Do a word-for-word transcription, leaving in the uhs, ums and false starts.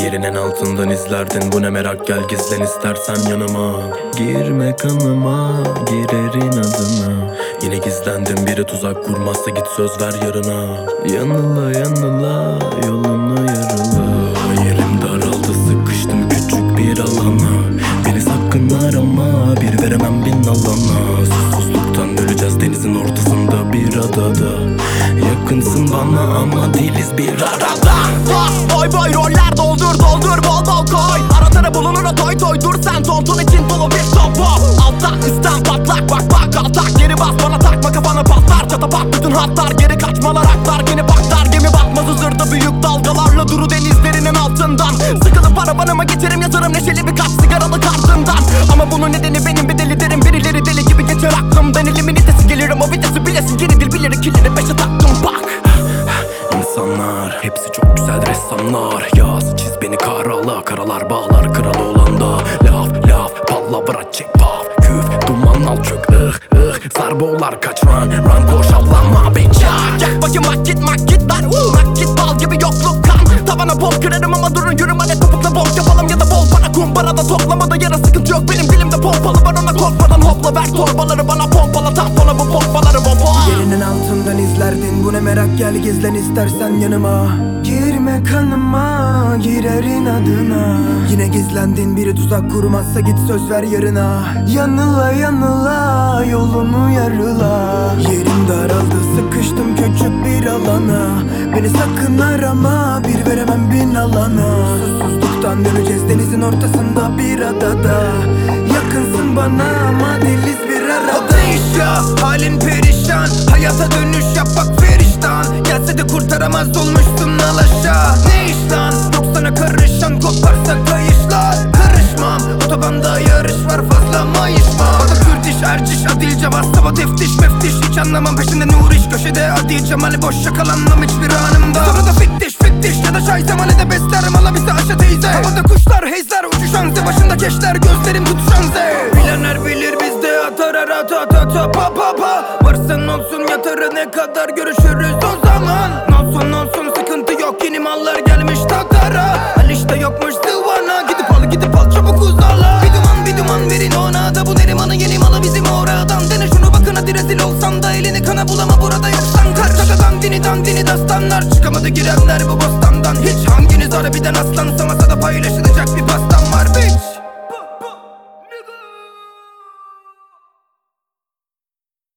Yerin en altından izlerdin, bu ne merak, gel gizlen istersen yanıma. Girme kanıma, girerin adına. Yine gizlendim, biri tuzak kurmazsa git söz ver yarına. Yanıla yanıla, yolunu yarıla. Yerim daraldı, sıkıştım küçük bir alana. Beni sakın arama, bir veremem bin alana. Susuzluktan öleceğiz denizin ortasında bir adada. Yakınsın bana ama değiliz bir arada. Boy boy roller doldur doldur bol bol koy. Aradara bulunur o toy toy, dur sen tontun için dolu bir topu. Alttan üstten patlak bak bak altak, geri bas bana takma kafana patlar. Çatapat bütün hatlar, geri kaçmalar aklar. Gemi baklar, gemi batmaz huzurda büyük dalgalarla duru denizlerinin altından. Sıkılıp arabanıma geçerim, yazarım neşeli birkaç sigaralık ardından. Ama bunun nedeni benim bir deli derim, birileri deli gibi geçer aklımdan. Elimin itesi gelir ama vitesi bilesin, geri dil bilir ikileri beşe taktım bak. İnsanlar hepsi çok güzel ressamlar. Yaz çiz beni karala, karalar bağlar kralı olan da. Laf laf palavra çek paf küf duman al çök ıh ıh. Sarboğlar kaç run run koş avlanma beçak. Yak bakayım mak git mak git lan uh. Mak git bal gibi yokluk kan. Tavana pop kırarım ama durun yürüm hadi topukla bol yapalım ya da bol para kumbarada toplamada yara sıkıntı yok benim dilimde pompalı var ona korkmadan hopla ver torbaları bana pompala tampona bu pompaları bomba. Yerinin altından izlerdin, bu ne merak, gel gizlen istersen yanıma. Girme kanıma, girerin adına. Yine gizlendin, biri tuzak kurmazsa git söz ver yarına. Yanıla yanıla, yolunu yarıla. Yerim daraldı, sıkıştım küçük bir alana. Beni sakın arama, bir veremem bin alana. Susuzluktan döneceğiz denizin ortasında bir adada. Yakınsın bana ama değiliz bir arada. O değiş ya, halin perişan. Hayata dönüş yap bak feriştan. Gelse de kurtaramaz olmuşsun al aşağı. Ne iş lan, yok sana karışan, koparsa kayışlar. Karışmam, otobanda yarış var fazla mayışma. Bana Kürt iş, erciş, adil cevaz, sabah teftiş meftiş. Hiç anlamam peşinde nur iş, köşede adi cemali boş yakalanmam hiçbir anımda. Sonra da fittiş fittiş ya da şay zamane de beslerim ala bize aşa teyze. Havada kuşlar heyzler uçuşan ze, başında keşler gözlerim tutuşan ze. Bilenler bilir bizde atar ara ta ta ta pa pa pa. Varsın olsun yatarı ne kadar görüşürüz o zaman. Olsun olsun sıkıntı yok, yeni mallar gelmiş tatara. Al işte yokmuş zıvana, gidip al gidip al çabuk uzala. Bir duman bir duman verin ona da, bu nerimanı yeni malı bizim oradan. Dene şunu bakın hadi rezil olsan da, elini kana bulama burada yoksan. Karşıda dandini dandini dastanlar, çıkamadı girenler bu bostandan. Hiç hanginiz harbiden aslansa masada paylaşın.